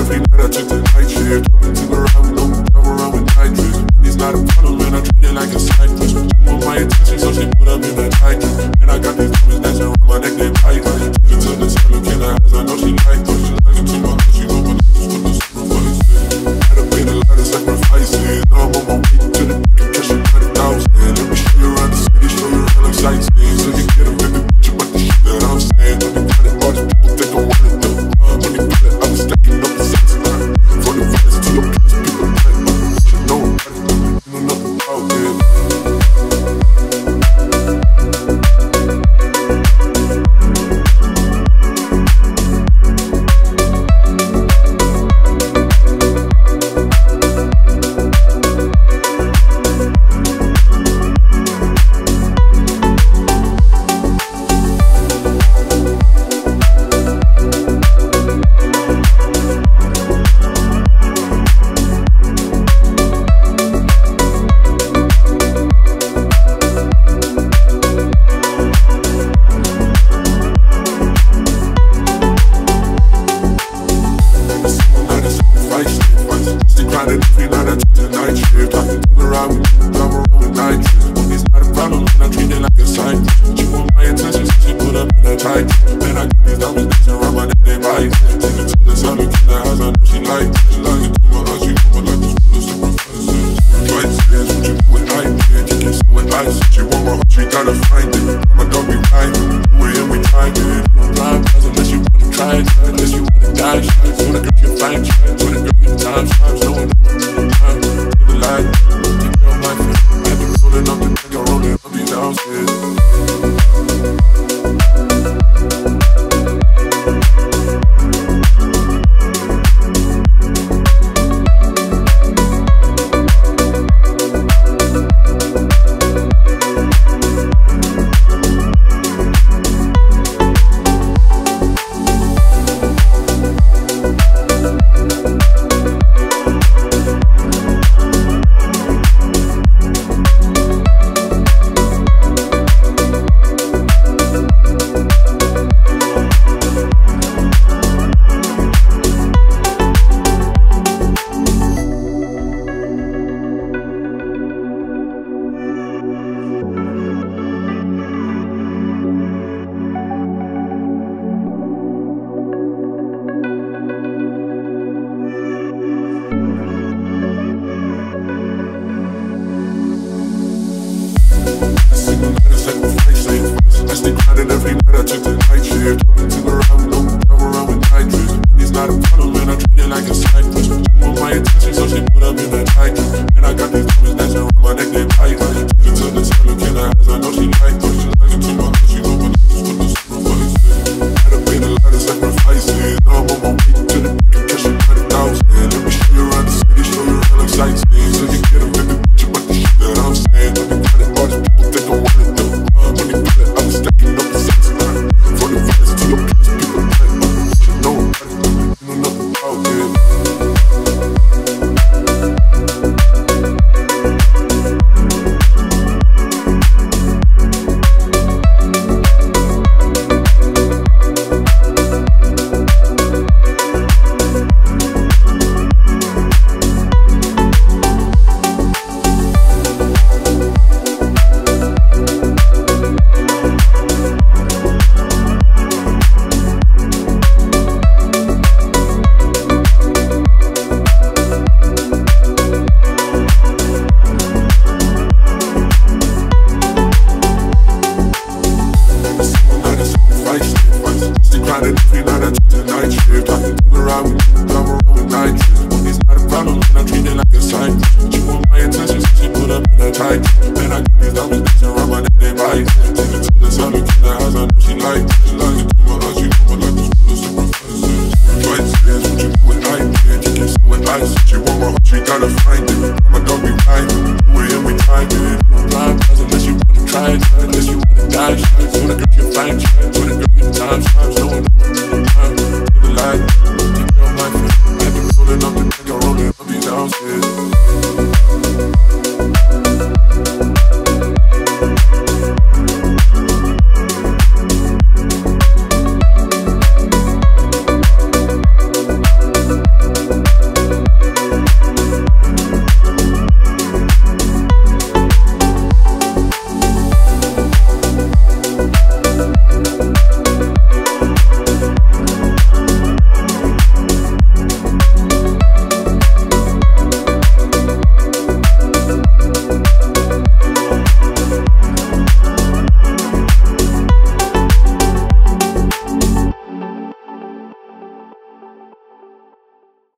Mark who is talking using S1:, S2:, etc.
S1: every night I took the night shift. Talking to the right, we don't drive around with nitrous. It's not a problem, man, I treat it like a cypress. She want my attention, so she put up in that title. And I got these diamonds dancing around my neck, they bite. Take it to the sun, look in her eyes, I know she like those. She like it to my heart, she know my nose with the sacrifices. Had to pay a lot of sacrifices. Now I'm on my way to the pick and cash it by the thousand. Let me show you around the city, show you around like sightseeing. So you get a bigger picture about the shit that I'm saying. I've been finding all these people think I wanna do. When they put it, I was stacking up the sides. From the violence to your place, people like you know about it, you know nothing about it. Every night I took the night shift. Talking to the right, we don't drive around with nitrous. It's not a problem, man, I treat it like a cypress. She want my attention, so she put up in that title. And I got these diamonds dancing around my neck, they bite.